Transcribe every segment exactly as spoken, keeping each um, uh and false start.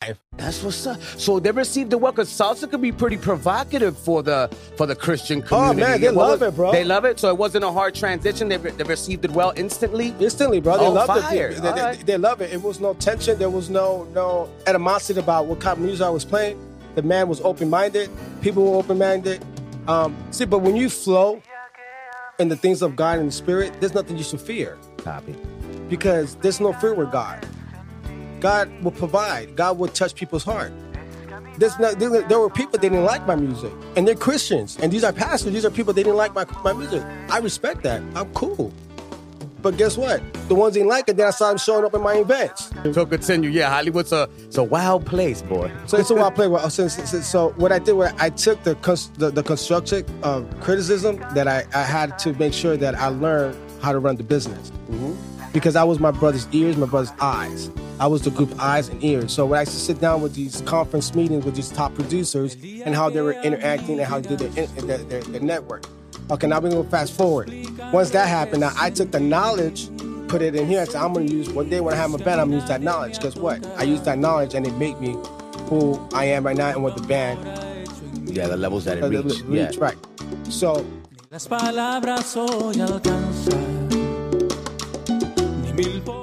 live. That's what's up. So they received the well, because salsa could be pretty provocative for the for the Christian community. Oh, man, they What love was- it, bro. They love it? So it wasn't a hard transition? They, they received it well instantly? Instantly, bro. They Oh, loved fire. it. They, All they, right. they, they love it. It was no tension. There was no no animosity about what kind of music I was playing. The man was open-minded. People were open-minded. Um, see, but when you flow in the things of God and the Spirit, there's nothing you should fear. Copy. Because there's no fear with God. God will provide. God will touch people's heart. There's no, there, there were people that didn't like my music, and they're Christians, and these are pastors. These are people that didn't like my, my music. I respect that. I'm cool. But guess what? The ones that didn't like it, then I saw them showing up in my events. So continue. Yeah, Hollywood's a, it's a wild place, boy. So it's a wild play. Well, so, so, so what I did was I took the cons- the, the constructive uh, criticism that I, I had to make sure that I learned how to run the business. Mm-hmm. Because I was my brother's ears, my brother's eyes. I was the group eyes and ears. So when I used to sit down with these conference meetings with these top producers and how they were interacting and how they did their, their, their, their network. Okay, now we're going to fast forward. Once that happened, now I took the knowledge, put it in here, and said, I'm going to use, one day when I have my band, I'm going to use that knowledge. Guess what? I used that knowledge and it made me who I am right now and what the band. Yeah, the levels that it uh, reached. reach, Yeah. right. So, Las palabras hoy alcanzan ni mil po-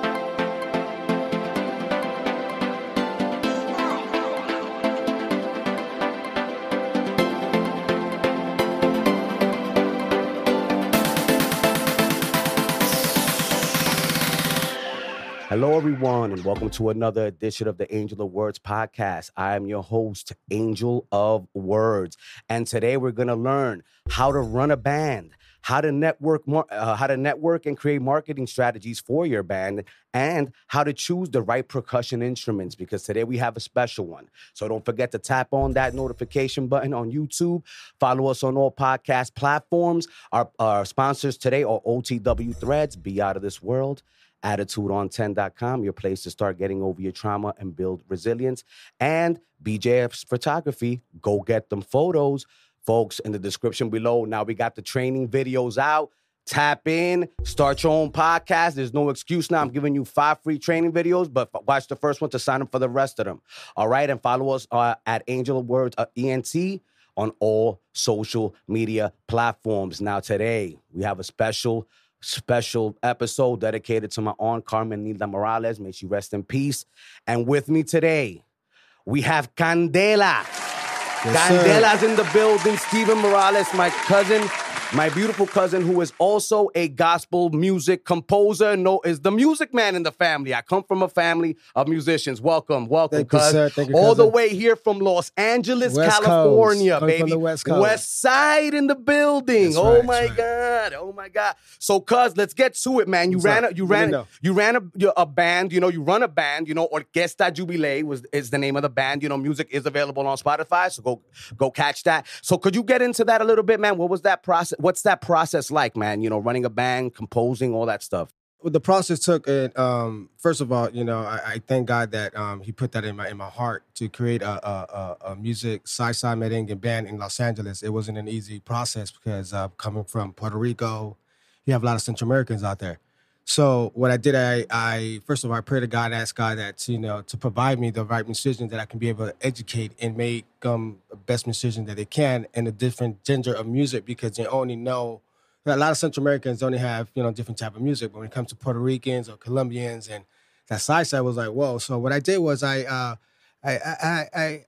Hello, everyone, and welcome to another edition of the Angel of Words podcast. I am your host, Angel of Words, and today we're going to learn how to run a band, how to network, mar- uh, how to network and create marketing strategies for your band, and how to choose the right percussion instruments. Because today we have a special one. So don't forget to tap on that notification button on YouTube. Follow us on all podcast platforms. Our, our sponsors today are O T W Threads, Be Out of This World. attitude on ten dot com, your place to start getting over your trauma and build resilience. And B J F's Photography, go get them photos. Folks, in the description below, now we got the training videos out. Tap in, start your own podcast. There's no excuse now. I'm giving you five free training videos, but watch the first one to sign up for the rest of them. All right, and follow us uh, at Angel of Words, uh, E N T, on all social media platforms. Now today, we have a special Special episode dedicated to my aunt, Carmen Nilda Morales. May she rest in peace. And with me today, we have Candela. Yes, Candela's in the building. Steven Morales, my cousin, my beautiful cousin, who is also a gospel music composer. No, is the music man in the family. I come from a family of musicians. Welcome, welcome, Thank you, cuz. sir. Thank you, All the cousin. way here from Los Angeles, West California, Coast. Coming baby. from the West Coast. West Side in the building. That's oh right, my that's right. God. Oh my God. So, cuz, let's get to it, man. You What's ran up? a, you Let me ran, know. you ran a, you- a band. You know, you run a band. You know, Orquesta Jubilee was is the name of the band. You know, music is available on Spotify, so go go catch that. So, could you get into that a little bit, man? What was that process? What's that process like, man? You know, running a band, composing, all that stuff. Well, the process took it. Um, first of all, you know, I, I thank God that um, He put that in my in my heart to create a a, a, a music sci-fi merengue band in Los Angeles. It wasn't an easy process because uh, coming from Puerto Rico, you have a lot of Central Americans out there. So what I did, I, I first of all, I prayed to God, asked God that you know to provide me the right musicians that I can be able to educate and make um the best musicians that they can in a different genre of music because they only know. A lot of Central Americans only have, you know, different type of music. But when it comes to Puerto Ricans or Colombians and that side side was like, whoa. So what I did was I, uh, I, I, I, I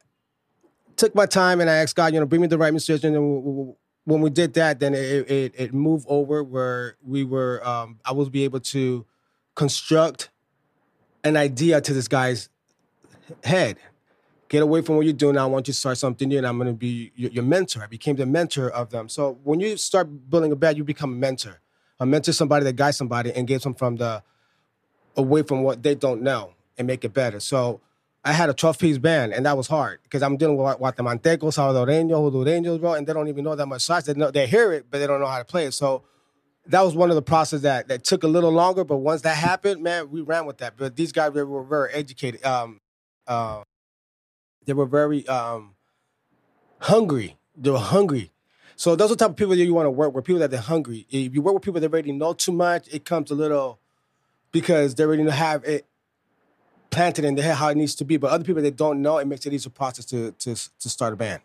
took my time and I asked God, you know, bring me the right musician. And w- w- when we did that, then it, it, it moved over where we were, um, I was be able to construct an idea to this guy's head. Get away from what you're doing. I want you to start something new, and I'm going to be your, your mentor. I became the mentor of them. So when you start building a band, you become a mentor. A mentor is somebody that guides somebody and gets them from the away from what they don't know and make it better. So I had a twelve-piece band, and that was hard because I'm dealing with Guatemaltecos, Salvadoreños, Hondureños, bro, and they don't even know that much size. They know, they hear it, but they don't know how to play it. So that was one of the processes that, that took a little longer, but once that happened, man, we ran with that. But these guys they were very educated. Um, uh, They were very um, hungry. They were hungry. So those are the type of people that you want to work with, people that they're hungry. If you work with people that already know too much, it comes a little, because they already have it. planted in their head how it needs to be. But other people that don't know, it makes it easier process to to to start a band.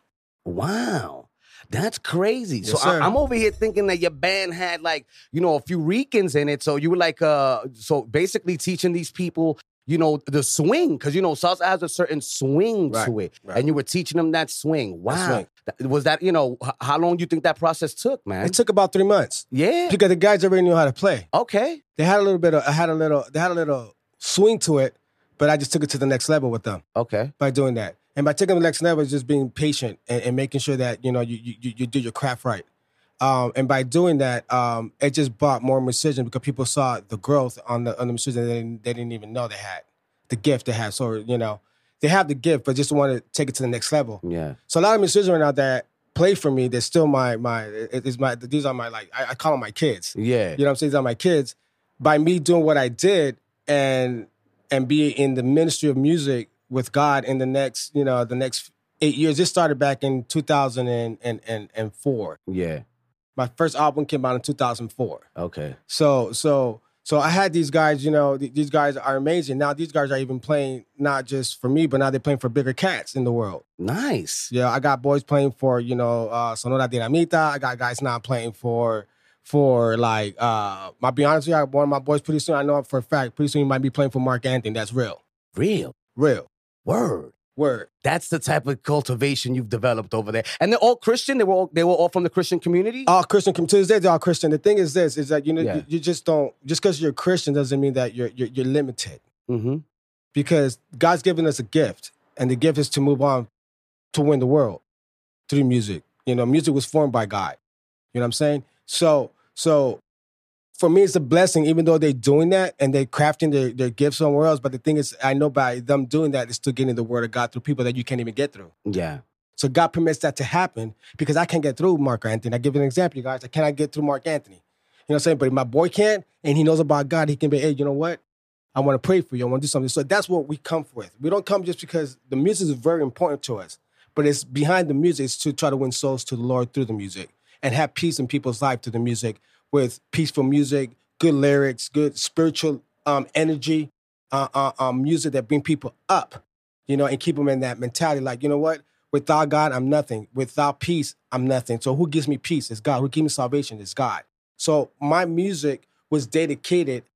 Wow. That's crazy. Yes, so sir. I, I'm over here thinking that your band had like, you know, a few Ricans in it. So you were like, uh, so basically teaching these people, you know, the swing. Because, you know, salsa has a certain swing Right, to it. right. And you were teaching them that swing. Wow. swing. That- was that, you know, h- how long do you think that process took, man? It took about three months yeah. because the guys already knew how to play. Okay. They had a little bit of, I had a little, they had a little swing to it, but I just took it to the next level with them Okay. by doing that. And by taking the next level is just being patient and, and making sure that, you know, you, you you do your craft right. Um, and by doing that, um, it just brought more musicians because people saw the growth on the on the musicians they didn't, they didn't even know they had, the gift they had. So, you know, they have the gift, but just want to take it to the next level. Yeah. So a lot of musicians right now that play for me, they're still my, my, it is my, these are my, like, I, I call them my kids. Yeah. You know what I'm saying? These are my kids. By me doing what I did and and be in the ministry of music with God in the next, you know, the next eight years. This started back in two thousand four. Yeah. My first album came out in two thousand four. Okay. So, so, so I had these guys, you know, th- these guys are amazing. Now these guys are even playing not just for me, but now they're playing for bigger cats in the world. Nice. Yeah, I got boys playing for, you know, uh, Sonora Dinamita. I got guys now playing for, for like, uh, I'll be honest with you, I- one of my boys pretty soon, I know for a fact, pretty soon he might be playing for Mark Anthony. That's real. Real. Real. Word. Word. That's the type of cultivation you've developed over there. And they're all Christian? They were all, they were all from the Christian community? All Christian, to this day, they're all Christian. The thing is this, is that, you know, Yeah. you, you just don't, just because you're a Christian doesn't mean that you're, you're, you're limited. Mm-hmm. Because God's given us a gift, and the gift is to move on to win the world through music. You know, music was formed by God. You know what I'm saying? So, so for me, it's a blessing, even though they're doing that and they're crafting their, their gifts somewhere else. But the thing is, I know by them doing that, they're still getting the word of God through people that you can't even get through. Yeah. So God permits that to happen because I can't get through Mark Anthony. I give you an example, you guys. I cannot get through Mark Anthony. You know what I'm saying? But if my boy can, and he knows about God, he can be, hey, you know what? I want to pray for you. I want to do something. So that's what we come with. We don't come just because the music is very important to us, but it's behind the music is to try to win souls to the Lord through the music and have peace in people's life through the music with peaceful music, good lyrics, good spiritual um, energy, uh, uh, um, music that bring people up, you know, and keep them in that mentality. Like, you know what? Without God, I'm nothing. Without peace, I'm nothing. So who gives me peace? It's God. Who gives me salvation? It's God. So my music was dedicated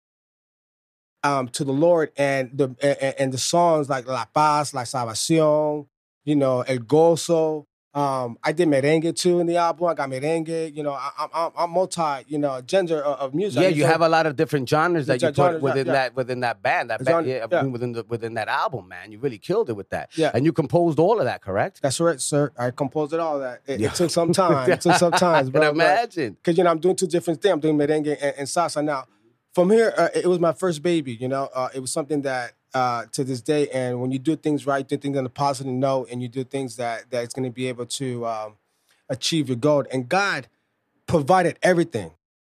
um, to the Lord, and the and, and the songs like La Paz, La Salvación, you know, El Gozo. Um, I did merengue too in the album. I got merengue. You know, I, I'm I'm multi, you know, gender of, of music. Yeah, I mean, you so- have a lot of different genres that you Gen- put genres, within yeah. that within that band. That band, Genre- yeah, yeah. within the within that album, man. You really killed it with that. Yeah. And you composed all of that, correct? That's right, sir. I composed it all. That it, Yeah. it took some time. It took some time, I bro. can imagine. Because you know I'm doing two different things. I'm doing merengue and, and salsa. Now, from here, uh, it was my first baby. You know, uh, it was something that uh, to this day. And when you do things right, do things on a positive note, and you do things that that it's going to be able to um, achieve your goal. And God provided everything.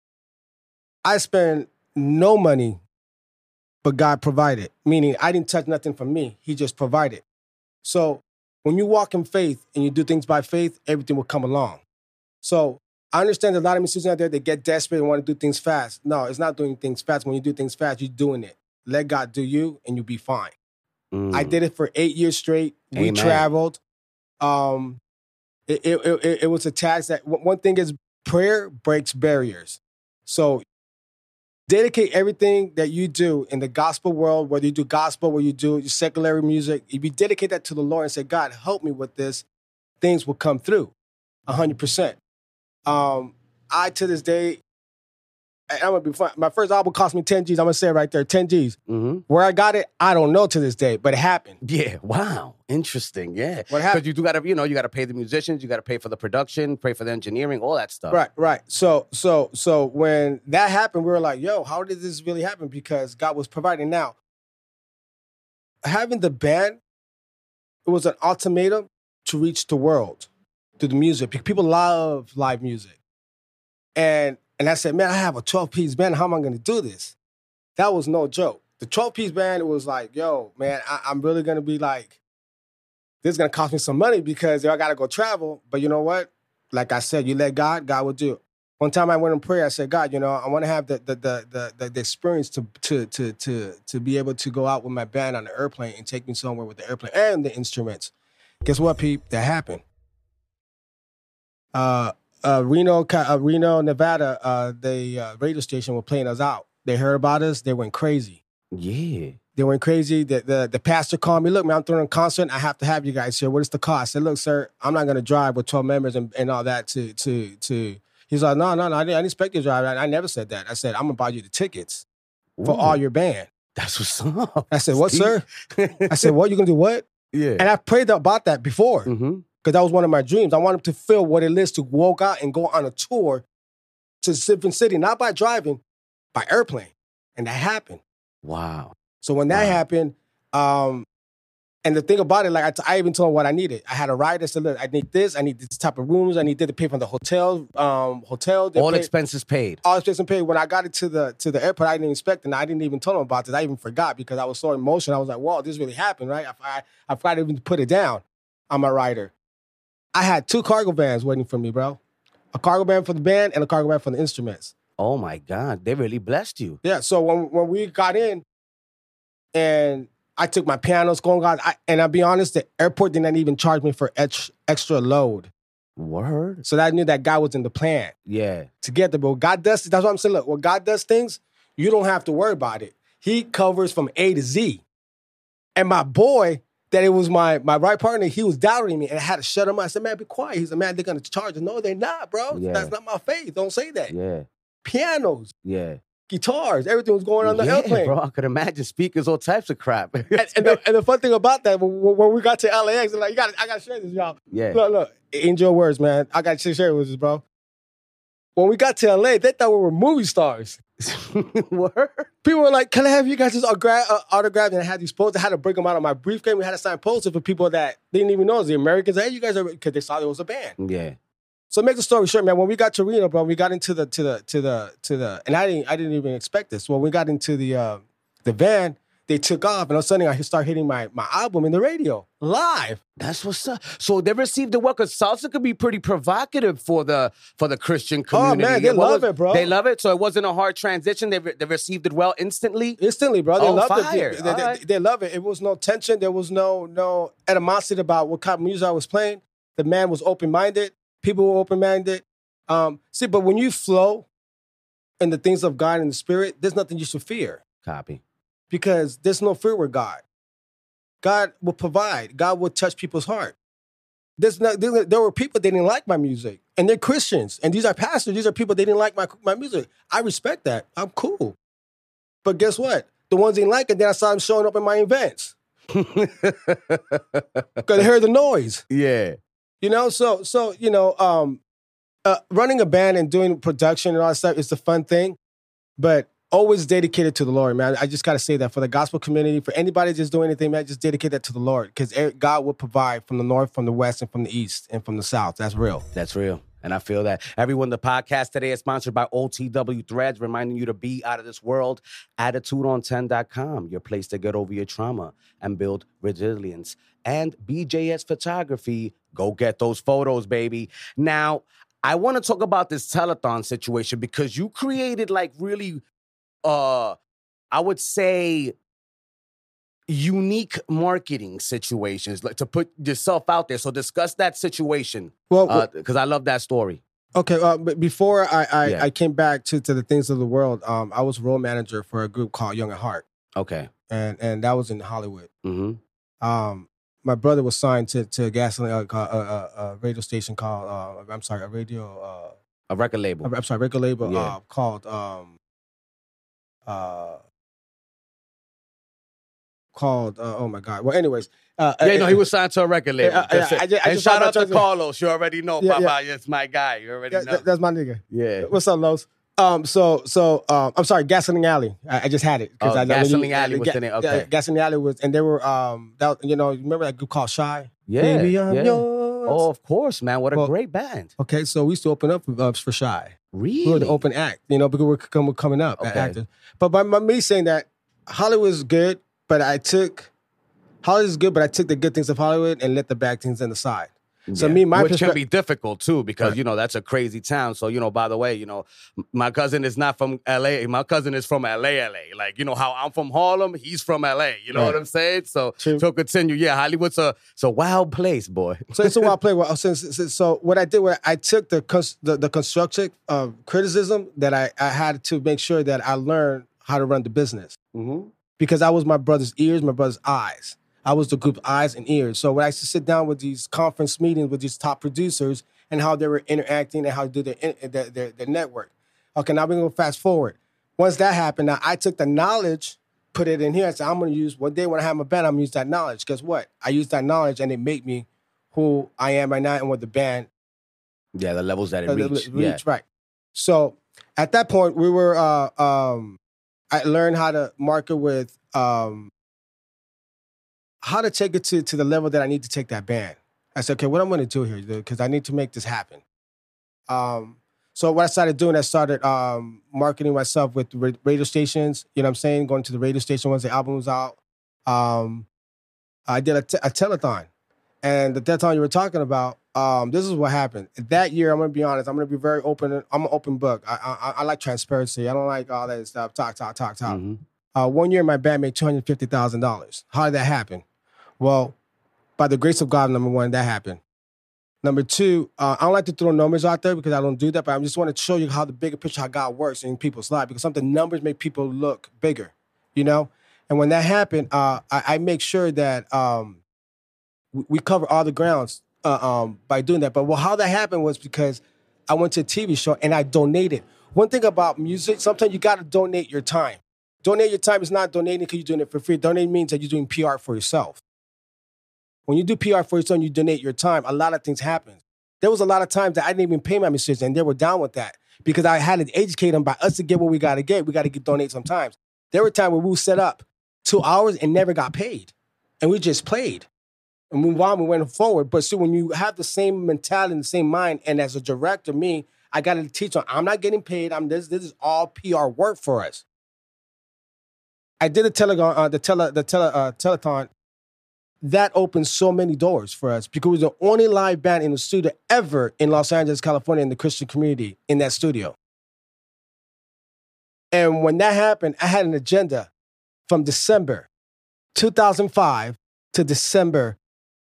I spent no money, but God provided. Meaning, I didn't touch nothing from me. He just provided. So when you walk in faith and you do things by faith, everything will come along. So I understand a lot of musicians out there, they get desperate and want to do things fast. No, it's not doing things fast. When you do things fast, you're doing it. Let God do you and you'll be fine. Mm. I did it for eight years straight. We Amen. traveled. Um, it, it, it, it was a task that, one thing is prayer breaks barriers. So dedicate everything that you do in the gospel world, whether you do gospel or you do secular music, if you dedicate that to the Lord and say, God, help me with this, things will come through one hundred percent. Um, I, to this day, I'm gonna be fun. My first album cost me ten G's. I'm gonna say it right there, ten G's. Mm-hmm. Where I got it, I don't know to this day, but it happened. Yeah. Wow. Interesting. Yeah. What happened? Because you do got to, you know, you got to pay the musicians, you got to pay for the production, pay for the engineering, all that stuff. Right, right. So, so, so when that happened, we were like, "Yo, how did this really happen?" Because God was providing. Now, having the band, it was an ultimatum to reach the world through the music. Pe- People love live music, and and I said, "Man, I have a twelve-piece band. How am I going to do this?" That was no joke. The twelve-piece band, it was like, "Yo, man, I, I'm really going to be like, this is going to cost me some money because I got to go travel." But you know what? Like I said, you let God, God will do it. One time I went in prayer. I said, God, you know, I want to have the the the the, the, the experience to, to to to to be able to go out with my band on the airplane and take me somewhere with the airplane and the instruments. Guess what, Pete? That happened. Uh, uh, Reno, uh, Reno, Nevada. Uh, the uh, radio station were playing us out. They heard about us. They went crazy. Yeah. They went crazy. The, the the pastor called me. Look, man, I'm throwing a concert. I have to have you guys here. What is the cost? I said, look, sir, I'm not going to drive with twelve members and, and all that to to to. He's like, no, no, no. I didn't, I didn't expect you to drive. I, I never said that. I said, I'm going to buy you the tickets for Ooh, all your band. That's what's up. I said, what, Steve? sir? I said, what? You going to do what? Yeah. And I prayed about that before because Mm-hmm. that was one of my dreams. I wanted to feel what it is to walk out and go on a tour to different city, not by driving, by airplane. And that happened. Wow. So when that Wow. happened, um, and the thing about it, like I, t- I even told him what I needed. I had a rider that said, look, I need this. I need this type of rooms. I need to pay for the hotel. Um, hotel. They All paid- expenses paid. all expenses paid. When I got it to the to the airport, I didn't expect it. And I didn't even tell them about this. I even forgot because I was so emotional. I was like, "Whoa, this really happened, right?" I, I, I forgot to even put it down on my rider. I had two cargo vans waiting for me, bro. A cargo van for the band and a cargo van for the instruments. Oh my God. They really blessed you. Yeah. So when when we got in, and I took my pianos, going on, I, and I'll be honest, the airport didn't even charge me for ex, extra load. Word. So that I knew that God was in the plan Yeah. to get there. But when God does, that's what I'm saying. Look, when God does things, you don't have to worry about it. He covers from A to Z. And my boy, that it was my my right partner, he was doubting me, and I had to shut him up. I said, man, be quiet. He said, man, they're going to charge us. No, they're not, bro. Yeah. That's not my faith. Don't say that. Yeah. Pianos, Yeah. guitars, everything was going on the yeah, airplane. bro. I could imagine speakers, all types of crap. And, and, the, and the fun thing about that, when, when we got to L A X, they're like, you got, I got to share this, y'all. yeah. Look, look, angel words, man. I got to share it with this, bro. When we got to L A, they thought we were movie stars. Word. People were like, can I have you guys' autograph? Uh, autograph? And I had these posters. I had to break them out of my briefcase. We had to sign posters for people that didn't even know it was the Americans. Hey, you guys are, because they saw there was a band. Yeah. So make the story short, man. When we got to Reno, bro, we got into the to the to the to the, and I didn't I didn't even expect this. When we got into the uh, the van, they took off, and all of a sudden I start hitting my my album in the radio live. That's what's up. So they received it well, because salsa could be pretty provocative for the for the Christian community. Oh, man, they What love was- it, bro. They love it. So it wasn't a hard transition. They re- they received it well instantly. Instantly, bro. They Oh, loved fire. it. They, All they, right. they love it. It was no tension. There was no no animosity about what kind of music I was playing. The man was open minded. People were open minded. Um, see, but when you flow in the things of God and the Spirit, there's nothing you should fear Copy. because there's no fear with God. God will provide. God will touch people's heart. There's no, there, there were people that didn't like my music, and they're Christians, and these are pastors. These are people that didn't like my my music. I respect that. I'm cool. But guess what? The ones that didn't like it, then I saw them showing up in my events because they heard the noise. Yeah. You know, so so you know, um, uh, running a band and doing production and all that stuff is the fun thing, but always dedicated to the Lord, man. I just got to say that for the gospel community, for anybody just doing anything, man, just dedicate that to the Lord, because God will provide from the north, from the west, and from the east, and from the south. That's real. That's real. And I feel that. Everyone, the podcast today is sponsored by O T W Threads, reminding you to be out of this world. attitude on ten dot com, your place to get over your trauma and build resilience. And B J S Photography, go get those photos, baby. Now, I want to talk about this telethon situation because you created like really, uh, I would say, unique marketing situations, like to put yourself out there. So discuss that situation. Well, Because I love that story. okay, uh, but before I I, Yeah. I came back to, to the things of the world, um, I was role manager for a group called Young at Heart, Okay. and and that was in Hollywood. Mm-hmm. Um, my brother was signed to to a gasoline uh, uh, uh, uh, radio station called uh, I'm sorry, a radio. Uh, A record label. I'm sorry, record label Yeah. uh, called um, uh, called uh, oh my god. Well, anyways, uh, Yeah, uh, no, he was signed to a record label. Yeah, That's yeah, it. I just- I and just shout found out out to that- Carlos. You already know, Yeah, Papa. It's my guy. You already Yeah, know. that- that's my nigga. yeah. What's up, Los? Um, so so um, I'm sorry, Gasoline Alley. I, I just had it Oh, I Gasoline Alley was the name, okay. Yeah, Gasoline Alley was, and they were um, that you know, you remember that group called Shy? Yeah. Baby, I'm yeah. yours. Oh, of course, man. What a Well- great band. Okay, so we used to open up for, uh, for Shy. Really? We were the open act, you know, because we're, com- we're coming up Okay. actors. But by, by me saying that, Hollywood is good, but I took Hollywood is good, but I took the good things of Hollywood and let the bad things on the side. So Yeah. me, my Which can perspe- be difficult too, because Right. you know that's a crazy town. So you know, by the way, you know, m- my cousin is not from L A. My cousin is from L A, L A. Like you know how I'm from Harlem, he's from L A. You know Right. what I'm saying? So True. so continue. Yeah, Hollywood's a it's a wild place, boy. So it's a wild play. Well, since, since, so what I did was I took the cons- the, the constructive uh, criticism that I, I had to make sure that I learned how to run the business. Mm-hmm. Because I was my brother's ears, my brother's eyes. I was the group's eyes and ears. So when I used to sit down with these conference meetings with these top producers and how they were interacting and how to do their, their, their, their network. Okay, now we're going to fast forward. Once that happened, now I took the knowledge, put it in here. I said, I'm going to use, one day when I have my band, I'm going to use that knowledge. Guess what? I used that knowledge and it made me who I am right now and what the band Yeah, the levels that it uh, reached. reached, Yeah. right. So at that point, we were, uh, um, I learned how to market with, um, how to take it to, to the level that I need to take that band. I said, okay, what I'm going to do here, because I need to make this happen. Um, so what I started doing, I started um, marketing myself with ra- radio stations, you know what I'm saying? Going to the radio station once the album was out. Um, I did a, t- a telethon. And the telethon you were talking about, um, this is what happened. That year, I'm going to be honest, I'm going to be very open. I'm an open book. I, I, I like transparency. I don't like all that stuff. Talk, talk, talk, talk. Mhm. Uh, one year, my band made two hundred fifty thousand dollars. How did that happen? Well, by the grace of God, number one, that happened. Number two, uh, I don't like to throw numbers out there because I don't do that, but I just want to show you how the bigger picture, how God works in people's life, because sometimes numbers make people look bigger, you know? And when that happened, uh, I, I make sure that um, we, we cover all the grounds uh, um, by doing that. But well, how that happened was because I went to a T V show and I donated. One thing about music, sometimes you got to donate your time. Donate your time is not donating because you're doing it for free. Donating means that you're doing P R for yourself. When you do P R for yourself and you donate your time, a lot of things happen. There was a lot of times that I didn't even pay my musicians, and they were down with that because I had to educate them by us to get what we got to get. We got to donate sometimes. There were times where we would set up two hours and never got paid, and we just played. And move on, we went forward. But see, when you have the same mentality and the same mind, and as a director, me, I got to teach them, I'm not getting paid. I'm this. This is all P R work for us. I did a tele, uh, the tele, the tele, uh, telethon. That opened so many doors for us because we were the only live band in the studio ever in Los Angeles, California, in the Christian community in that studio. And when that happened, I had an agenda from December two thousand five to December,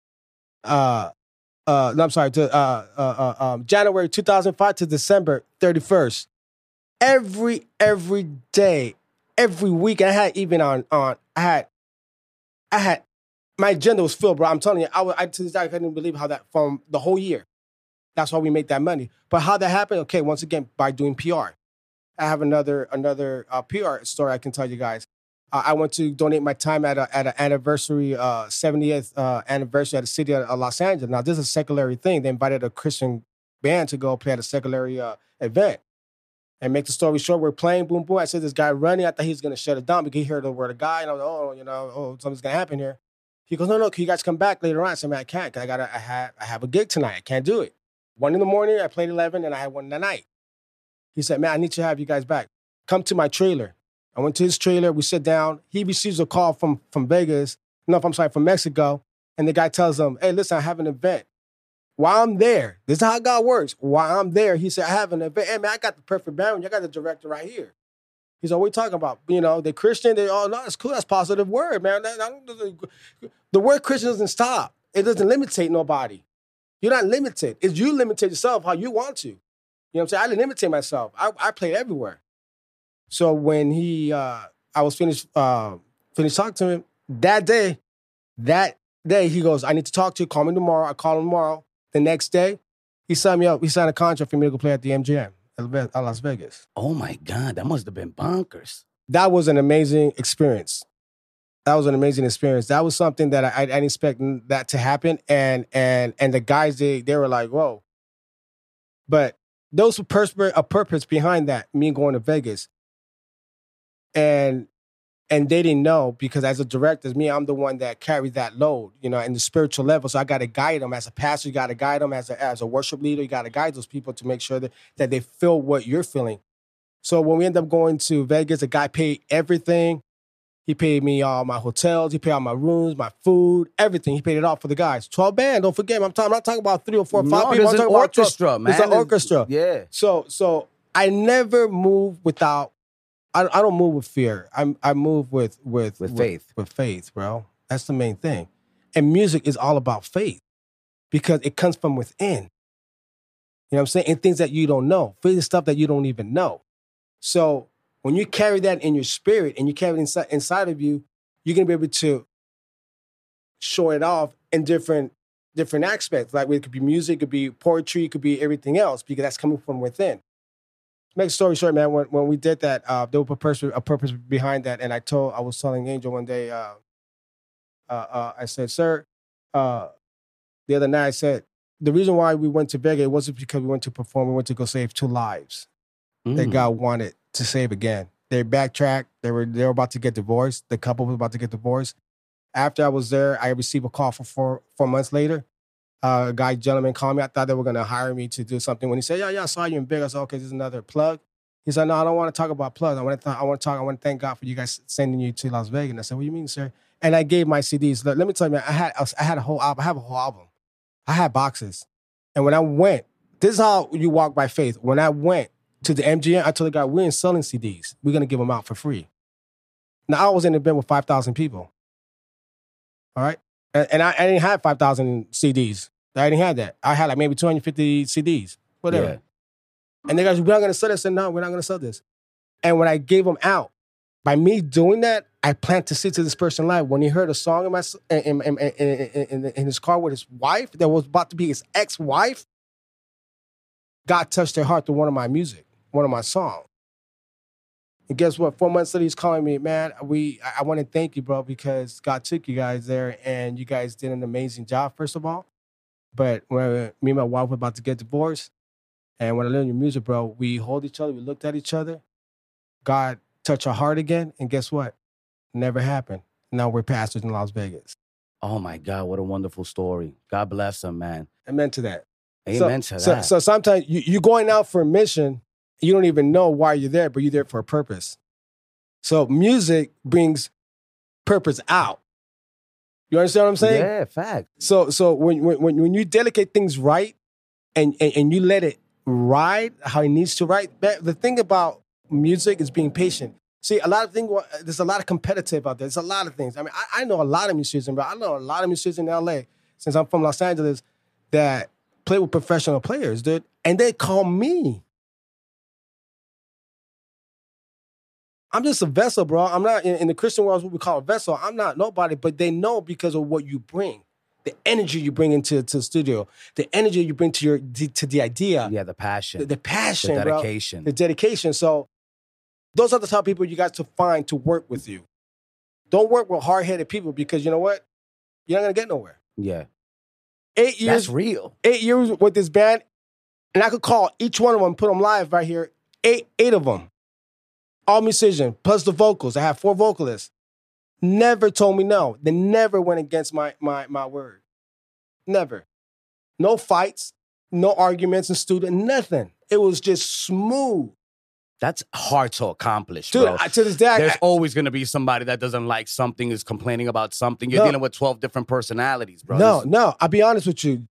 uh, uh, no, I'm sorry, to uh, uh, uh, um, January two thousand five to December thirty-first. Every, every day, every week, I had even on, on, I had, I had, my agenda was filled, bro. I'm telling you, I, was, I to this day, I couldn't believe how that, from the whole year. That's why we make that money. But how that happened, okay, once again, by doing P R. I have another another uh, P R story I can tell you guys. Uh, I went to donate my time at a, at an anniversary, uh, seventieth uh, anniversary at the city of, of Los Angeles. Now, this is a secular thing. They invited a Christian band to go play at a secular uh, event. And make the story short, we're playing, boom, boom. I said, this guy running. I thought he was going to shut it down because he heard the word of God. And I was like, oh, you know, oh, something's going to happen here. He goes, no, no, can you guys come back later on? I said, man, I can't because I, gotta, I, have, I have a gig tonight. I can't do it. One in the morning, I played eleven, and I had one in the night. He said, man, I need to have you guys back. Come to my trailer. I went to his trailer. We sit down. He receives a call from, from Vegas. No, I'm sorry, from Mexico. And the guy tells him, hey, listen, I have an event. While I'm there, this is how God works. While I'm there, he said, I have an event. Hey, man, I got the perfect band. I got the director right here. He said, what are we talking about? You know, they Christian. They, oh, no, that's cool. That's positive word, man. That, that, the word Christian doesn't stop. It doesn't limitate nobody. You're not limited. It's you limitate yourself how you want to. You know what I'm saying? I didn't limitate myself. I, I played everywhere. So when he, uh, I was finished, uh, finished talking to him, that day, that day, he goes, I need to talk to you. Call me tomorrow. I call him tomorrow. The next day, he signed me up. He signed a contract for me to go play at the M G M at Las Vegas. Oh my God, that must have been bonkers. That was an amazing experience. That was an amazing experience. That was something that I, I didn't expect that to happen. And and and the guys, they they were like, whoa. But there was a purpose, a purpose behind that, me going to Vegas. And and they didn't know because as a director, me, I'm the one that carried that load, you know, in the spiritual level. So I got to guide them. As a pastor, you got to guide them. As a, as a worship leader, you got to guide those people to make sure that, that they feel what you're feeling. So when we end up going to Vegas, the guy paid everything. He paid me all my hotels. He paid all my rooms, my food, everything. He paid it all for the guys. twelve band. Don't forget. I'm talking. I'm not talking about three or four, or five no, people. There's I'm an talking orchestra, about man. There's an orchestra. Yeah. So, so I never move without. I, I don't move with fear. I I move with with With faith. With faith, bro. That's the main thing. And music is all about faith because it comes from within. You know what I'm saying? And things that you don't know. Faith is stuff that you don't even know. So when you carry that in your spirit and you carry it inside, inside of you, you're going to be able to show it off in different different aspects. Like it could be music, it could be poetry, it could be everything else because that's coming from within. Make a story short, man, when, when we did that, uh, there was a purpose, a purpose behind that. And I told, I was telling Angel one day, uh, uh, uh, I said, sir, uh, the other night I said, the reason why we went to Vegas wasn't because we went to perform, we went to go save two lives Mm. that God wanted to save again. They backtracked. They were they were about to get divorced. The couple was about to get divorced. After I was there, I received a call for four four months later. Uh, a guy, gentleman called me. I thought they were gonna hire me to do something. When he said, "Yeah, yeah, I saw you in Big," I said, "Okay, this is another plug." He said, "No, I don't want to talk about plugs. I want to th- I want to talk. I want to thank God for you guys sending you to Las Vegas." And I said, "What do you mean, sir?" And I gave my C Ds. Let, let me tell you, man, I had I had a whole album. I have a whole album. I had boxes, and when I went, this is how you walk by faith. When I went to the M G M, I told the guy, we ain't selling C Ds. We're going to give them out for free. Now, I was in the event with five thousand people. All right? And, and I, I didn't have five thousand C Ds. I didn't have that. I had like maybe two hundred fifty C Ds, whatever. Yeah. And the guys, we're not going to sell this. I said, no, we're not going to sell this. And when I gave them out, by me doing that, I planted seeds to this person live. When he heard a song in, my, in, in, in, in, in his car with his wife, that was about to be his ex-wife, God touched their heart through one of my music. One of my songs. And guess what? Four months later, he's calling me, man, we, I, I want to thank you, bro, because God took you guys there and you guys did an amazing job, first of all. But when me and my wife were about to get divorced, and when I learned your music, bro, we hold each other, we looked at each other. God touched our heart again, and guess what? Never happened. Now we're pastors in Las Vegas. Oh my God, what a wonderful story. God bless him, man. Amen to that. Amen so, to so, that. So sometimes you, you're going out for a mission, you don't even know why you're there, but you're there for a purpose. So music brings purpose out. You understand what I'm saying? Yeah, fact. So so when when when you dedicate things right and, and, and you let it ride how it needs to ride, the thing about music is being patient. See, a lot of things, there's a lot of competitive out there. There's a lot of things. I mean, I, I know a lot of musicians, but I know a lot of musicians in L A, since I'm from Los Angeles, that play with professional players, dude. And they call me. I'm just a vessel, bro. I'm not, in, in the Christian world, what we call a vessel. I'm not nobody, but they know because of what you bring. The energy you bring into to the studio. The energy you bring to your to the idea. Yeah, the passion. The, the passion, The dedication. Bro. The dedication. So those are the type of people you got to find to work with you. Don't work with hard-headed people because you know what? You're not going to get nowhere. Yeah. Eight years. That's real. Eight years with this band, and I could call each one of them, put them live right here. Eight, eight of them. All musicians, plus the vocals. I have four vocalists. Never told me no. They never went against my my my word. Never. No fights, no arguments in studio, nothing. It was just smooth. That's hard to accomplish, Dude, bro. I, to this day, There's I, always going to be somebody that doesn't like something, is complaining about something. You're No. dealing with twelve different personalities, bro. no, This- no. I'll be honest with you.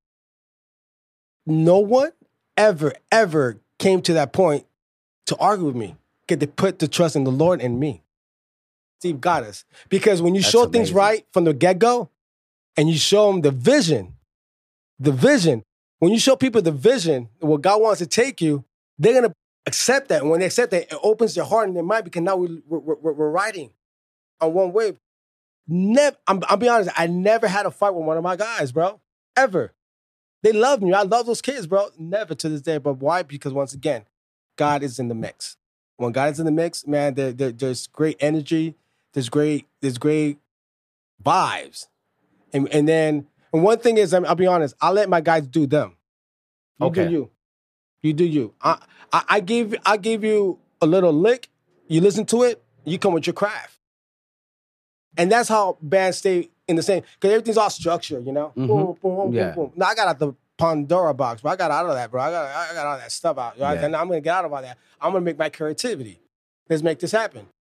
No one ever, ever came to that point to argue with me. Get to put the trust in the Lord and me. Steve got us. Because when you That's show things amazing. right from the get-go and you show them the vision, the vision, when you show people the vision, where God wants to take you, they're going to accept that. And when they accept that, it opens their heart and their mind because now we, we're, we're, we're riding on one wave. Never, I'm, I'll be honest, I never had a fight with one of my guys, bro. Ever. They love me. I love those kids, bro. Never to this day. But why? Because once again, God is in the mix. When God is in the mix, man, there, there, there's great energy. There's great, there's great vibes. And and then, and one thing is, I mean, I'll be honest, I let my guys do them. You Okay. do you. You do you. I, I, I give I give you a little lick, you listen to it, you come with your craft. And that's how bands stay in the same, because everything's all structured, you know? Mhm. Boom, boom, boom, Yeah. boom, boom. Now I got out the Pandora box, but I got out of that, bro. I got I got all that stuff out. Right? Yeah. And I'm gonna get out of all that. I'm gonna make my creativity. Let's make this happen.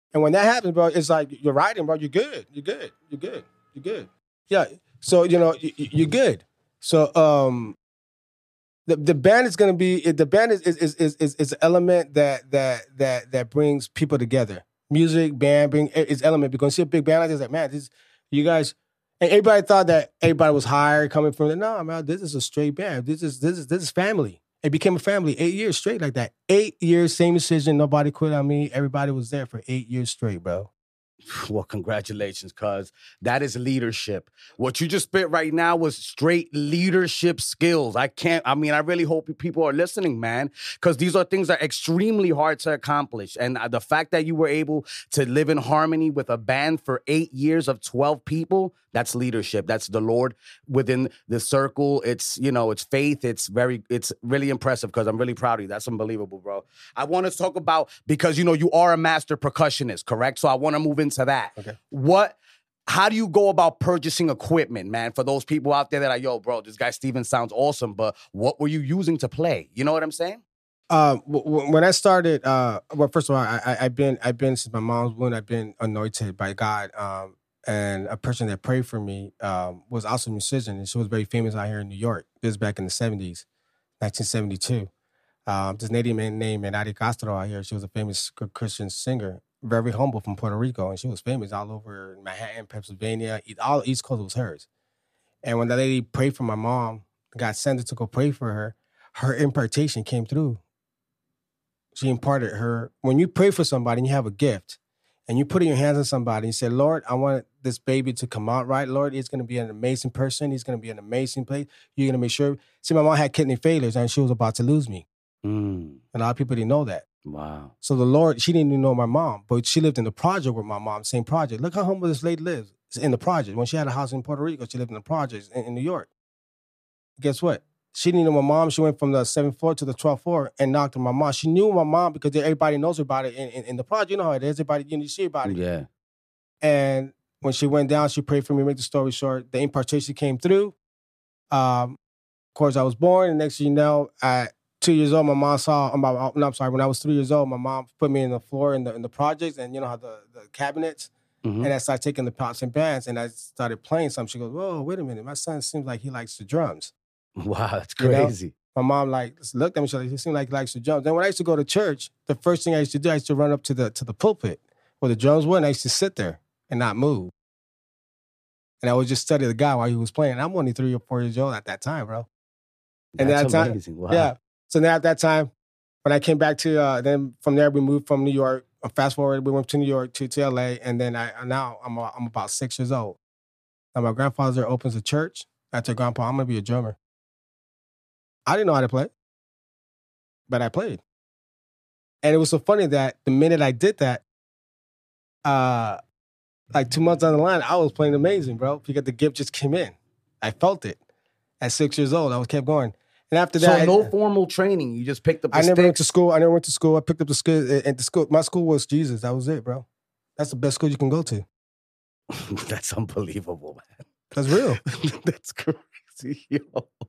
And when that happens, bro, it's like you're riding, bro. You're good. You're good. You're good. You're good. Yeah. So you know you, you're good. So um, the the band is gonna be the band is is is is is an element that that that that brings people together. Music, band, bring is element because you see a big band like this, like man, this you guys. And everybody thought that everybody was hired coming from the no, man. This is a straight band. This is this is this is family. It became a family eight years straight like that. Eight years, same decision. Nobody quit on me. Everybody was there for eight years straight, bro. Well, congratulations, cuz that is leadership. What you just spit right now was straight leadership skills. I can't, I mean, I really hope people are listening, man, because these are things that are extremely hard to accomplish. And the fact that you were able to live in harmony with a band for eight years of twelve people, that's leadership. That's the Lord within the circle. It's, you know, it's faith. It's very, it's really impressive because I'm really proud of you. That's unbelievable, bro. I want to talk about, because, you know, you are a master percussionist, correct? So I want to move into that. Okay. What, how do you go about purchasing equipment, man? For those people out there that are, yo, bro, this guy Steven sounds awesome, but what were you using to play? You know what I'm saying? Uh, w- w- when I started, uh, well, first of all, I, I, I've been, I've been since my mom's womb. I've been anointed by God. Um, And a person that prayed for me um, was also a musician, and she was very famous out here in New York. This was back in the seventies, nineteen seventy-two. Um, this lady named Adi Castro out here. She was a famous Christian singer, very humble from Puerto Rico, and she was famous all over Manhattan, Pennsylvania. All the East Coast was hers. And when that lady prayed for my mom, got sent her to go pray for her, her impartation came through. She imparted her. When you pray for somebody and you have a gift, and you put in your hands on somebody and say, Lord, I want this baby to come out right. Lord, he's going to be an amazing person. He's going to be an amazing place. You're going to make sure. See, my mom had kidney failures and she was about to lose me. Mm. And a lot of people didn't know that. Wow. So the Lord, she didn't even know my mom, but she lived in the project with my mom, same project. Look how humble this lady lives in the project. When she had a house in Puerto Rico, she lived in the projects in, in New York. Guess what? She didn't know my mom. She went from the seventh floor to the twelfth floor and knocked on my mom. She knew my mom because everybody knows about it in, in, in the project. You know how it is. Everybody, you know, you see about it. Yeah. And when she went down, she prayed for me. Make the story short, the impartation came through. Um, of course, I was born. And next thing you know, at two years old, my mom saw, I'm, about, no, I'm sorry, when I was three years old, my mom put me in the floor in the in the projects and you know how the, the cabinets. Mm-hmm. And I started taking the pots and pans and I started playing something. She goes, whoa, wait a minute. My son seems like he likes the drums. Wow, that's crazy. You know? My mom like looked at me. She like, he seemed like he likes the drums. Then when I used to go to church, the first thing I used to do, I used to run up to the to the pulpit where the drums were, and I used to sit there and not move. And I would just study the guy while he was playing. And I'm only three or four years old at that time, bro. And that's that amazing. Time, wow. Yeah. So now at that time, when I came back to, uh, then from there we moved from New York. Fast forward, we went to New York to, to L A, and then I now I'm a, I'm about six years old. And my grandfather opens a church. I told Grandpa, I'm gonna be a drummer. I didn't know how to play, but I played. And it was so funny that the minute I did that, uh, like two months down the line, I was playing amazing, bro, because the gift just came in. I felt it. At six years old, I was kept going. And after that, so no I, formal training. You just picked up the I never sticks. went to school. I never went to school. I picked up the skill. And the school, my school was Jesus. That was it, bro. That's the best school you can go to. That's unbelievable, man. That's real. That's crazy, yo.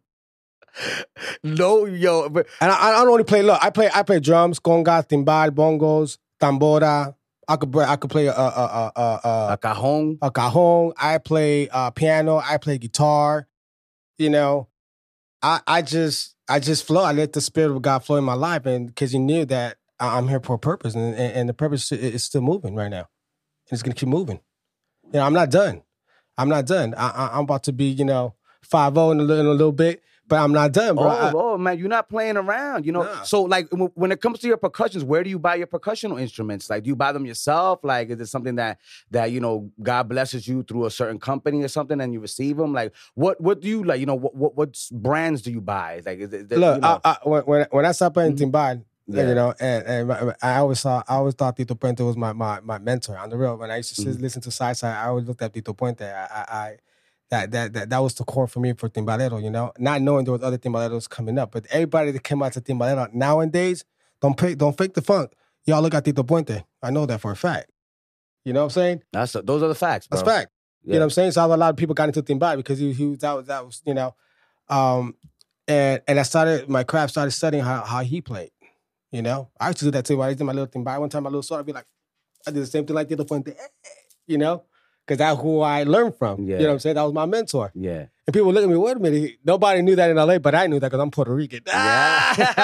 No, yo, but and I, I don't only play. Look, I play. I play drums, congas, timbal, bongos, tambora. I could. I could play a a a a, a cajon. A cajon. I play uh, piano. I play guitar. You know, I I just I just flow. I let the Spirit of God flow in my life, and because He knew that I'm here for a purpose, and, and and the purpose is still moving right now, and it's gonna keep moving. You know, I'm not done. I'm not done. I, I, I'm about to be, you know, five oh in a little, in a little bit. But I'm not done, bro. Oh, I, oh, man, you're not playing around, you know? Nah. So, like, w- when it comes to your percussions, where do you buy your percussional instruments? Like, do you buy them yourself? Like, is it something that, that you know, God blesses you through a certain company or something and you receive them? Like, what what do you, like, you know, what what, what brands do you buy? Like, is it, Look, you know? I, I, when, when I started playing mm-hmm. timbal, yeah. you know, and, and I always saw, I always thought Tito Puente was my my, my mentor on the real. When I used to mm-hmm. listen to Side Side, I always looked at Tito Puente. I, I, I That, that that that was the core for me for timbalero, you know, not knowing there was other timbaleros coming up. But everybody that came out to timbalero nowadays, don't pay, don't fake the funk. Y'all look at Tito Puente. I know that for a fact. You know what I'm saying? That's a, those are the facts, bro. That's fact. Yeah. You know what I'm saying? So a lot of people got into timbal because he, he that was that was you know, um, and and I started my craft started studying how how he played. You know, I used to do that too. When I did my little timbal one time, my little sword, I'd be like, I did the same thing like the other Fuente, you know, because that's who I learned from. Yeah. You know what I'm saying? That was my mentor. Yeah. And people look at me, wait a minute, nobody knew that in L A, but I knew that because I'm Puerto Rican. Yeah.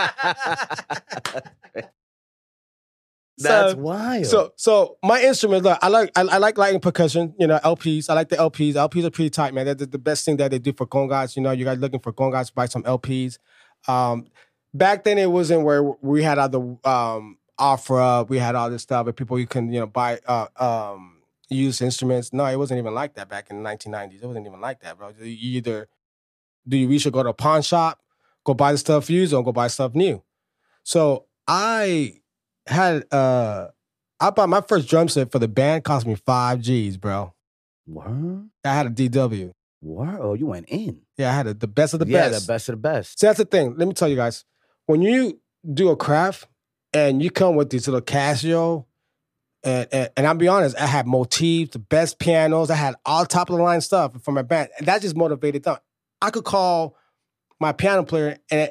That's so, wild. So, so my instrument, look, I like, I, I like lighting percussion. You know, L Ps. I like the L Ps. L Ps are pretty tight, man. That's the best thing that they do for congas. You know, you guys looking for congas, buy some L Ps. Um, back then, it wasn't where we had other um, Afra. We had all this stuff, and people you can, you know, buy, uh, um, use instruments. No, it wasn't even like that back in the nineteen nineties. It wasn't even like that, bro. You either do you we should go to a pawn shop, go buy the stuff used, or go buy stuff new. So I. Had uh, I bought my first drum set for the band. Cost me five G's, bro. What? I had a D W. What? Oh, you went in. Yeah, I had a, the best of the yeah, best. Yeah, the best of the best. So that's the thing. Let me tell you guys. When you do a craft and you come with these little Casio, and, and, and I'll be honest, I had motifs, the best pianos. I had all top of the line stuff for my band. And that just motivated them. I could call my piano player and,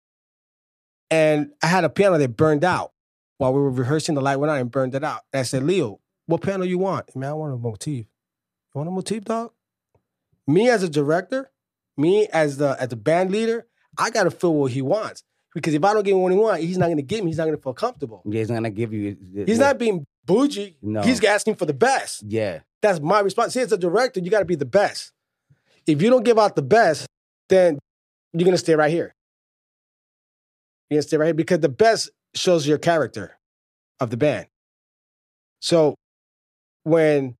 and I had a piano that burned out. While we were rehearsing, the light went out and burned it out. And I said, Leo, what piano you want? Man, I want a motif. You want a motif, dog? Me as a director, me as the as the band leader, I got to feel what he wants. Because if I don't give him what he wants, he's not going to get me. He's not going to feel comfortable. Yeah, he's not going to give you... He's yeah. not being bougie. No. He's asking for the best. Yeah. That's my response. See, as a director, you got to be the best. If you don't give out the best, then you're going to stay right here. You're going to stay right here because the best shows your character of the band. So when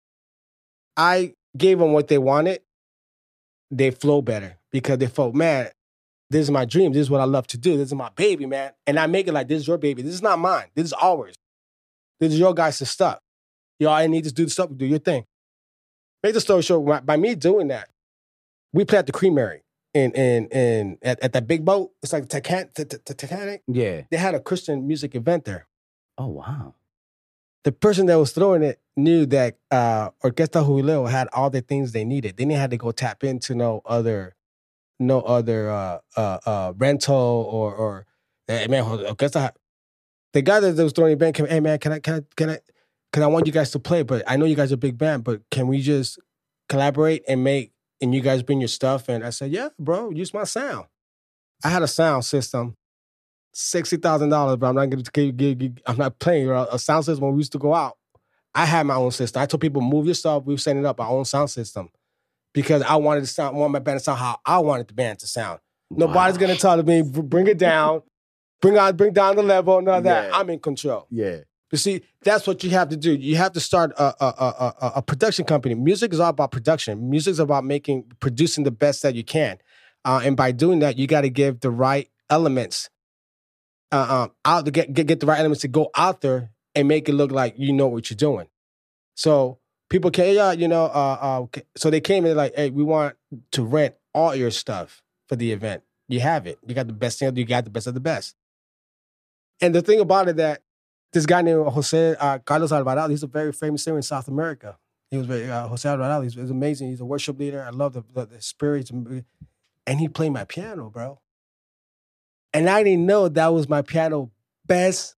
I gave them what they wanted, they flow better because they felt, man, this is my dream. This is what I love to do. This is my baby, man. And I make it like, this is your baby. This is not mine. This is ours. This is your guys' stuff. You all need to do the stuff, do your thing. Make the story short, by me doing that, we play at the Creamery. In in in at, at that big boat, it's like the Titanic. Yeah, they had a Christian music event there. Oh wow! The person that was throwing it knew that uh, Orquesta Jubileo had all the things they needed. They didn't have to go tap into no other, no other uh, uh, uh, rental or or hey, man, Orquesta. The guy that was throwing the event came, hey man, can I can I can I can I want you guys to play? But I know you guys are a big band, but can we just collaborate and make? And you guys bring your stuff. And I said, yeah, bro, use my sound. I had a sound system, sixty thousand dollars, but I'm not going to give you, I'm not playing a sound system. When we used to go out, I had my own system. I told people, move your stuff. We were setting up our own sound system because I wanted to sound, want my band to sound how I wanted the band to sound. Wow. Nobody's going to tell me, bring it down, bring out, bring down the level, none of that. Yeah. I'm in control. Yeah. You see, that's what you have to do. You have to start a, a, a, a, a production company. Music is all about production. Music is about making, producing the best that you can. Uh, and by doing that, you got to give the right elements uh, um, out to get, get get the right elements to go out there and make it look like you know what you're doing. So people came, yeah, you know, uh, uh, so they came and like, hey, we want to rent all your stuff for the event. You have it. You got the best thing. You got the best of the best. And the thing about it that this guy named Jose uh, Carlos Alvarado, he's a very famous singer in South America. He was very, uh, Jose Alvarado, he's, he's amazing. He's a worship leader. I love the, the, the spirit. And he played my piano, bro. And I didn't know that was my piano best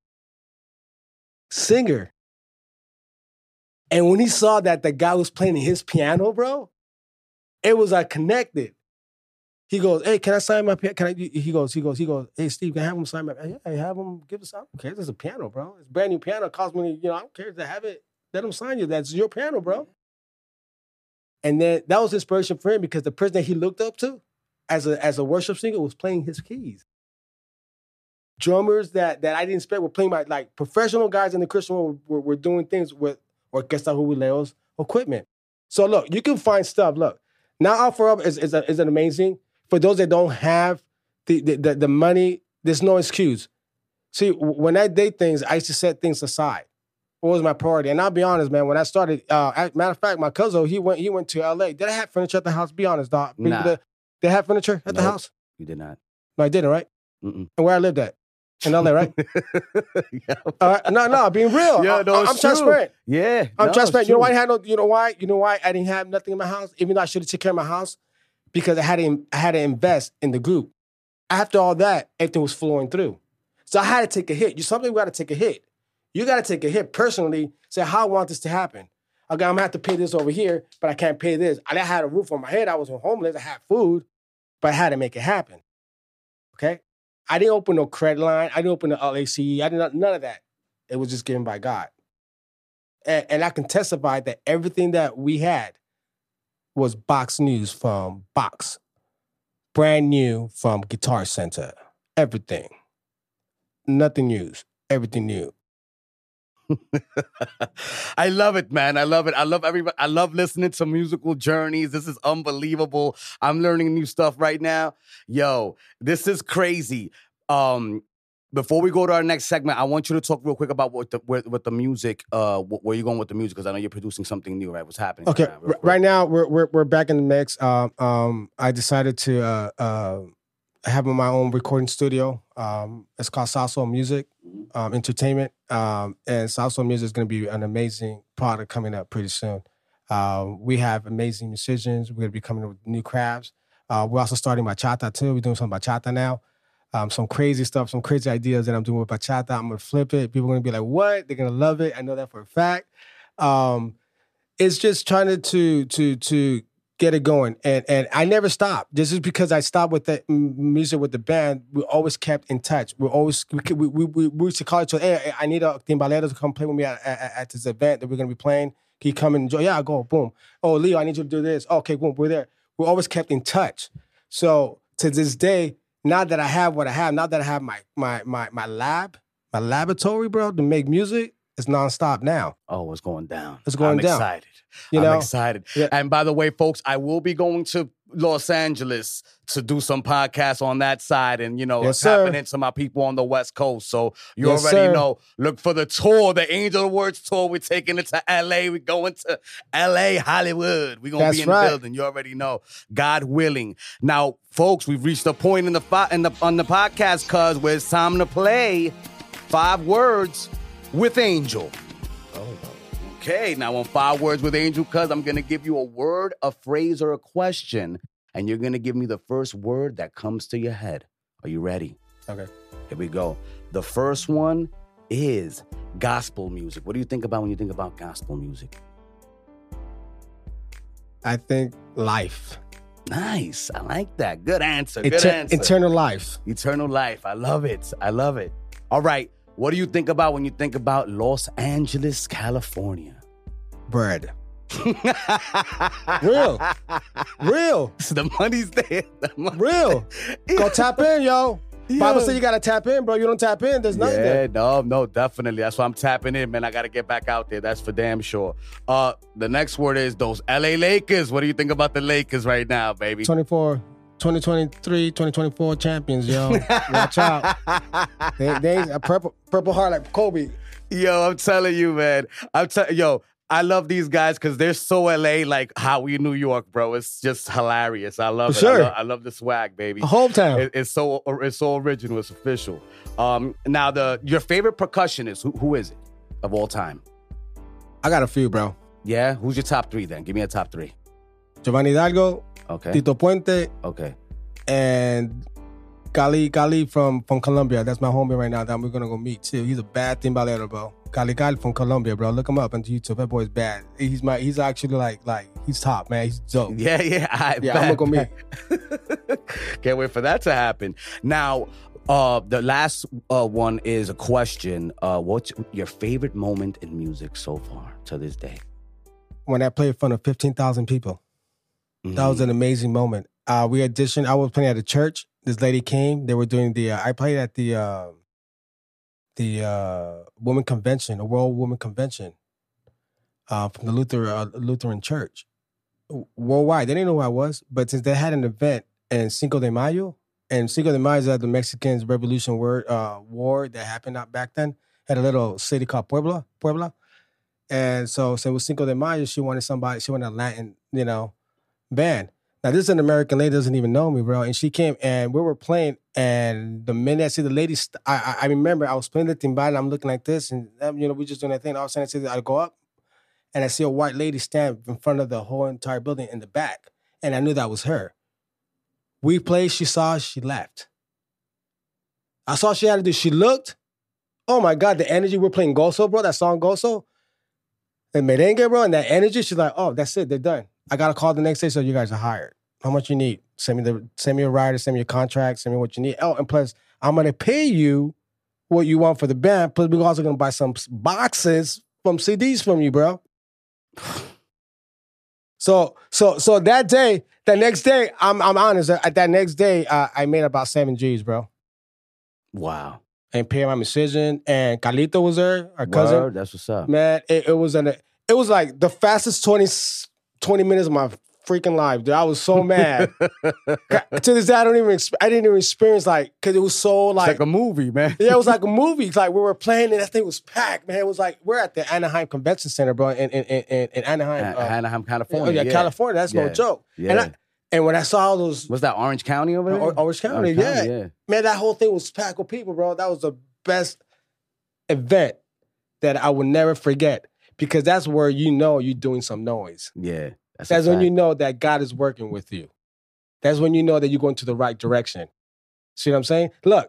singer. And when he saw that the guy was playing his piano, bro, it was like connected. He goes, hey, can I sign my piano? Can I? He goes, he goes, he goes, hey, Steve, can I have him sign my piano? Yeah, have him give us, I don't care. This is a piano, bro. It's a brand new piano. It costs me, you know, I don't care to have it. Let him sign you. That's your piano, bro. And then that was inspiration for him because the person that he looked up to as a as a worship singer was playing his keys. Drummers that that I didn't expect were playing by, like, professional guys in the Christian world were, were doing things with Orquesta Jubileo's equipment. So look, you can find stuff. Look, Now Offer Up is is, a, is an amazing. For those that don't have the, the, the, the money, there's no excuse. See, when I did things, I used to set things aside. What was my priority? And I'll be honest, man, when I started, uh, matter of fact, my cousin, he went he went to L A. Did I have furniture at the house? Be honest, dog. Nah. Did they have furniture at Nope. the house? You did not. No, I didn't, right? Mm-mm. And where I lived at? In L A, right? yeah. All right. No, no, being real. Yeah, I, no, I, it's I'm true. transparent. Yeah. I'm no, transparent. it's You know why I true. had no, you know why? You know why I didn't have nothing in my house? Even though I should have taken care of my house? Because I had to I had to invest in the group. After all that, everything was flowing through. So I had to take a hit. You something we gotta take a hit. You got to take a hit personally, say, how I want this to happen. Okay, I'm going to have to pay this over here, but I can't pay this. I had a roof on my head. I was homeless. I had food, but I had to make it happen. Okay? I didn't open no credit line. I didn't open the L A C E. I didn't, none of that. It was just given by God. And, and I can testify that everything that we had was box news from Box. Brand new from Guitar Center. Everything. Nothing used. Everything new. I love it, man. I love it. I love everybody. I love listening to musical journeys. This is unbelievable. I'm learning new stuff right now. Yo, this is crazy. Um, before we go to our next segment, I want you to talk real quick about what the with, with the music. Uh, where you going with the music? Because I know you're producing something new, right? What's happening? Okay, right now, R- right now we're we're we're back in the mix. Um, um, I decided to uh, uh, have my own recording studio. Um, it's called Salsoul Music um, Entertainment, um, and Salsoul Music is going to be an amazing product coming up pretty soon. Um, we have amazing musicians. We're going to be coming up with new crafts. Uh, we're also starting bachata too. We're doing some bachata now. Um, some crazy stuff, some crazy ideas that I'm doing with bachata. I'm going to flip it. People are going to be like, what? They're going to love it. I know that for a fact. Um, it's just trying to, to, to, to get it going. And and I never stopped. This is because I stopped with the music with the band. We always kept in touch. We always, we we we, we used to call each other, hey, I need a timbalero to come play with me at, at, at this event that we're going to be playing. Can you come and enjoy? Yeah, I'll go, boom. Oh, Leo, I need you to do this. Okay, boom, we're there. We always kept in touch. So to this day, now that I have what I have, now that I have my my my my lab, my laboratory, bro, to make music, it's nonstop now. Oh, it's going down. It's going I'm down. excited. You I'm know? excited. Yeah. And by the way, folks, I will be going to Los Angeles to do some podcasts on that side and, you know, Yes, tapping sir. into my people on the West Coast. So you Yes, already sir. know. Look for the tour, the Angel of Words tour. We're taking it to L A. We're going to L A, Hollywood. We're going to That's be in right. the building. You already know. God willing. Now, folks, we've reached a point in the, fi- in the on the podcast, cuz, where it's time to play Five Words with Angel. Okay, now on Five Words with Angel, cuz, I'm going to give you a word, a phrase, or a question, and you're going to give me the first word that comes to your head. Are you ready? Okay. Here we go. The first one is gospel music. What do you think about when you think about gospel music? I think life. Nice. I like that. Good answer. Good Eter- answer. Eternal life. Eternal life. I love it. I love it. All right. What do you think about when you think about Los Angeles, California? Bread. Real. Real. The money's there. The money- Real. Go tap in, yo. Yo. Bible said you got to tap in, bro. You don't tap in, there's nothing Yeah, there. no, no, definitely. That's why I'm tapping in, man. I got to get back out there. That's for damn sure. Uh, the next word is those L A Lakers. What do you think about the Lakers right now, baby? twenty-four, twenty twenty-three, twenty twenty-four champions, yo. Watch out. They, they a purple, purple heart like Kobe. Yo, I'm telling you, man. I'm telling yo. I love these guys because they're so L A, like how we New York, bro. It's just hilarious. I love For it. sure. I, love, I love the swag, baby. A hometown. It, it's so it's so original. It's official. Um, now the your favorite percussionist, who, who is it of all time? I got a few, bro. Yeah, who's your top three then? Give me a top three. Giovanni Hidalgo, Okay. Tito Puente, Okay. and Gali Gali from, from Colombia. That's my homie right now that we're gonna go meet too. He's a bad timbalero, bro. Gali Gali from Colombia, bro. Look him up on YouTube. That boy's bad. He's my he's actually like like he's top, man. He's dope. Yeah, yeah. I Yeah, bet, I'm gonna go bet. Can't wait for that to happen. Now, uh, the last uh, one is a question. Uh, what's your favorite moment in music so far to this day? When I played in front of fifteen thousand people. Mm-hmm. That was an amazing moment. Uh, we auditioned. I was playing at a church. This lady came. They were doing the. Uh, I played at the uh, the uh, women convention, a World Women Convention, uh, from the Luther uh, Lutheran Church, worldwide. They didn't know who I was, but since they had an event in Cinco de Mayo, and Cinco de Mayo is at the Mexicans Revolution War, uh, war that happened out back then. Had a little city called Puebla, Puebla, and so so it was Cinco de Mayo. She wanted somebody. She wanted a Latin, you know, band. Now, this is an American lady, doesn't even know me, bro. And she came, and we were playing, and the minute I see the lady, st- I, I I remember I was playing the timbal, and I'm looking like this, and, um, you know, we just doing that thing. All of a sudden, I see that I go up, and I see a white lady stand in front of the whole entire building in the back, and I knew that was her. We played, she saw, she left. I saw she had to do, she looked, Oh my God, the energy we're playing Gozo, bro. That song Gozo, and merengue, bro, and that energy. She's like, oh, that's it. They're done. I got a call the next day, so you guys are hired. How much you need? Send me the send me a rider, send me your contract, send me what you need. Oh, and plus, I'm gonna pay you what you want for the band. Plus, we're also gonna buy some boxes from C Ds from you, bro. So, so, so that day, that next day, I'm I'm honest. At that next day, uh, I made about seven G's, bro. Wow. And paying my musician, and Carlito was there, our cousin. Word, that's what's up. Man, it, it was an it was like the fastest twenty, twenty minutes of my freaking life, dude. I was so mad. To this day, I don't even I didn't even experience like because it was so like It's like a movie, man. yeah, it was like a movie. It's like we were playing and that thing was packed, man. It was like we're at the Anaheim Convention Center, bro, in in in, in Anaheim, Uh, uh, Anaheim, oh California. yeah, California. That's Yeah. no joke. Yeah. And I and when I saw all those Was that Orange County over there? Or- Orange County, yeah. yeah. man, that whole thing was packed with people, bro. That was the best event that I will never forget because that's where you know you're doing some noise. Yeah. That's, That's a when fact. you know that God is working with you. That's when you know that you're going to the right direction. See what I'm saying? Look,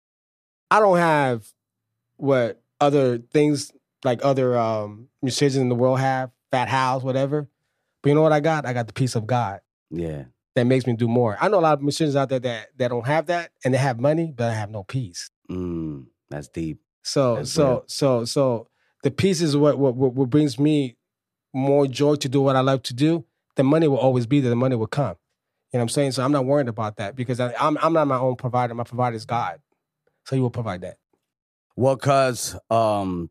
I don't have what other things like other um, musicians in the world have, fat house, whatever. But you know what I got? I got the peace of God Yeah. that makes me do more. I know a lot of musicians out there that, that don't have that and they have money, but I have no peace. Mm, that's deep. So, That's so, real. so, so the peace is what, what, what what brings me more joy to do what I love to do. The money will always be there. The money will come. You know what I'm saying? So I'm not worried about that because I, I'm I'm not my own provider. My provider is God. So He will provide that. Well, cuz um,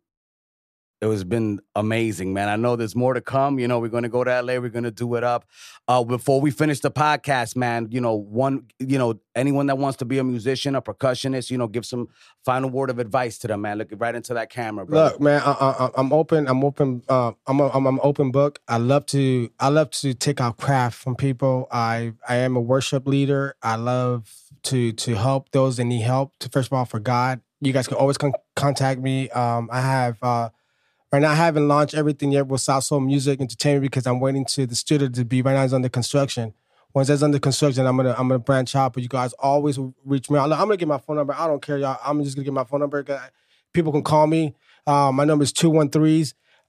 it has been amazing, man. I know there's more to come. You know, we're going to go to L A. We're going to do it up. Uh, before we finish the podcast, man, you know, one, you know, anyone that wants to be a musician, a percussionist, you know, give some final word of advice to them, man. Look right into that camera, bro. Look, man, I, I, I'm open. I'm open. Uh, I'm a, I'm an open book. I love to I love to take out craft from people. I I am a worship leader. I love to to help those that need help. To first of all, for God, you guys can always con- contact me. Um, I have. Uh, Right now, I haven't launched everything yet with South Soul Music Entertainment because I'm waiting to the studio to be right now. It's under construction. Once that's under construction, I'm gonna I'm gonna branch out. But you guys always reach me. I'm gonna get my phone number. I don't care, y'all. I'm just gonna get my phone number. People can call me. Um, my number is two one three,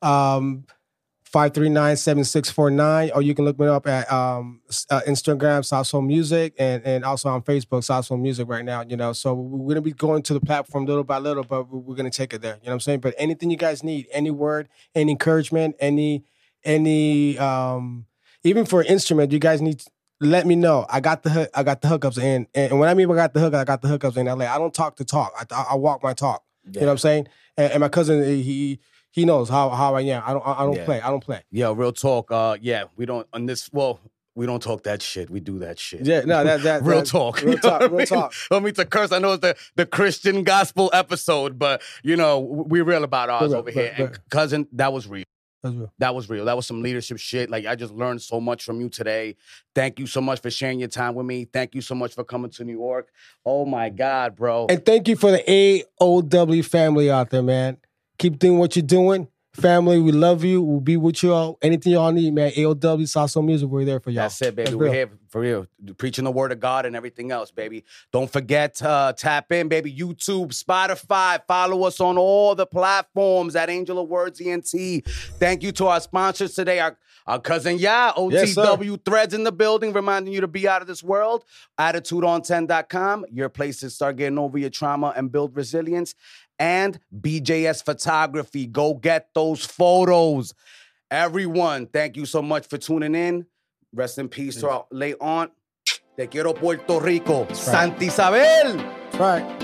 um, five three nine, seven six four nine, or you can look me up at um, uh, Instagram, South Soul Music, and, and also on Facebook, South Soul Music right now, you know. So we're going to be going to the platform little by little, but we're going to take it there, you know what I'm saying? But anything you guys need, any word, any encouragement, any, any, um, even for an instrument, you guys need, let me know. I got the hook, I got the hookups in, and when I mean I got the hook, I got the hookups in L A. I don't talk to talk. I, I walk my talk, yeah. You know what I'm saying? And, and my cousin, he, He knows how how I am. I don't I don't Yeah. play. I don't play. Yeah, real talk. Uh, yeah, we don't on this. Well, we don't talk that shit. We do that shit. Yeah, no, that that real that, talk. Real You know talk. what I Real mean? talk. I mean to curse. I know it's the the Christian gospel episode, but you know we're real about ours Right, over right, here. right. And cousin, that was real. That's real. That was real. That was some leadership shit. Like I just learned so much from you today. Thank you so much for sharing your time with me. Thank you so much for coming to New York. Oh my God, bro. And thank you for the A O W family out there, man. Keep doing what you're doing. Family, we love you. We'll be with you all. Anything y'all need, man. A O W, South Soul Music, we're there for y'all. That's it, baby. That's We're real. here for real. Preaching the word of God and everything else, baby. Don't forget to uh, tap in, baby. YouTube, Spotify. Follow us on all the platforms at Angel of Words E N T. Thank you to our sponsors today. Our, our cousin Ya, O T W Yes, Threads in the building, reminding you to be out of this world. attitude on ten dot com. Your place to start getting over your trauma and build resilience. And B J S Photography. Go get those photos. Everyone, thank you so much for tuning in. Rest in peace to our late aunt. Te quiero, Puerto Rico. right. Santa Isabel. That's right.